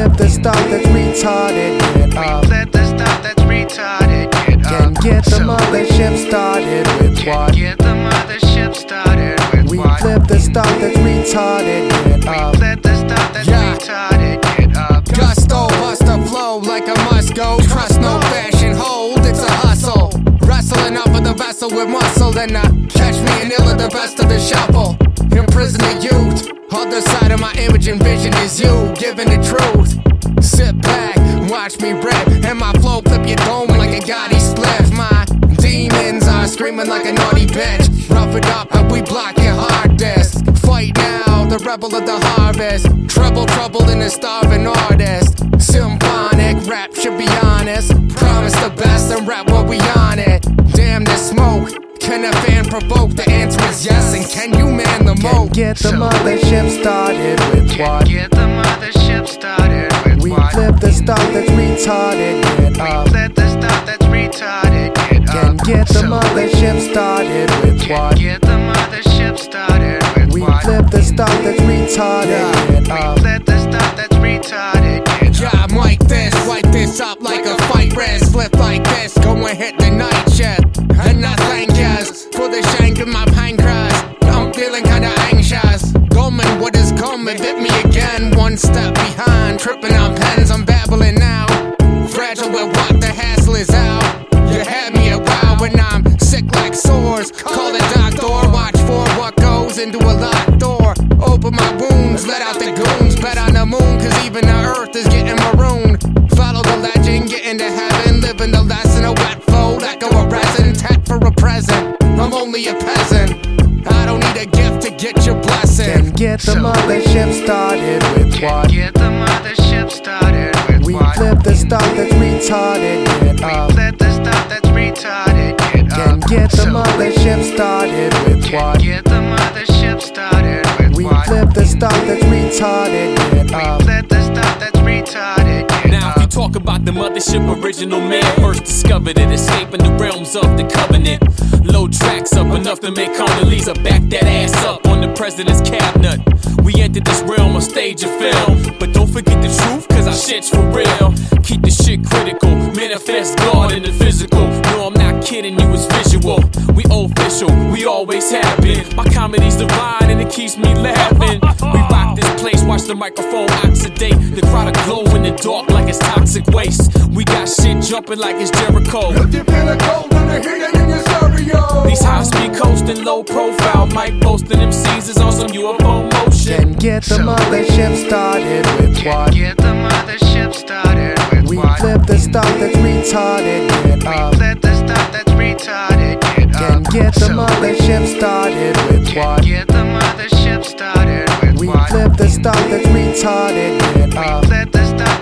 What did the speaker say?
flip the stuff that's retarded, get up. We flip the stuff that's retarded, get up. Can get the mothership started with what? Get the mothership started with We what? flip the stuff that's retarded, get up. We flip the stuff that's retarded, get up. Gusto, bust a flow like a must go. Trust no fashion, hold, it's a hustle. Wrestling off of the vessel with muscle, then catch me and ill at the best of the shuffle. Imprison the youth, other side of my image and vision is you, giving the truth. Sit back, watch me rap, and my flow flip your dome like a Gotti spliff. My demons are screaming like a naughty bitch. Rough it up and we block your hard disk. Fight now, the rebel of the harvest. Trouble in a starving artist. Symphonic rap should be honest. Promise the best and rap while we on it. Damn the smoke, can a fan provoke? The answer is yes, and can you man the Can moat? get the mothership started with what? Get the mothership started with We what? flip the stuff that's retarded, get up. Flip the stuff that's retarded, get Can up. get the mothership started with what? Get the mothership started with We what? flip the stuff that's retarded, get up. Flip the stuff that's retarded, get up. Yeah, I'm like this, wipe this up like a fight wrist. Flip like this, go and hit the night shift. And I thank yous for the shank in my pancreas. I'm feeling kinda anxious. Going, what is coming? Hit me again, one step behind. Tripping on pens, I'm babbling now. Fragile with what the hassle is out. You had me a while when I'm sick like sores. Call the doctor, watch for what goes into a locked door. Open my wounds, let out the goons. Bet on the moon, cause even the earth is getting marooned. Follow the legend, get into heaven. Living the lesson, a wet flow, echo a resin. Tat for a present, I'm only a peasant. I don't need a gift to get your blessing. Can get the mothership started with what? Get the mothership started with We what? flip the stuff that's retarded, get up. Flip the stuff that's retarded, get Can up. get the mothership started with what? Get the mothership started with We what? flip the stuff that's retarded, get up. Flip the stuff that's retarded, get Now, if you talk about the mothership original man, first discovered it, escaping the realms of the covenant. Load tracks up enough to make Condoleezza back that ass up on the president's cabinet. We entered this realm of stage and film, but don't forget the truth, cause our shit's for real. Keep the shit critical, manifest God in the physical. No, I'm not kidding you, it's visual. We official, we always have been. My comedy's divine and it keeps me laughing. We rock this place, watch the microphone oxidate. The crowd will glow in the dark like it's toxic waste. We got shit jumping like it's Jericho. These high speed coasting, low profile, mic boasting MCs is on some UFO motion. Can get the mothership started with what? Get the mothership started with We what? flip the stuff that's retarded, get up. Flip the stuff that's retarded, get Can up. get the mothership started with what? Get the mothership started with We what? flip the stuff that's retarded, get up. Flip the stuff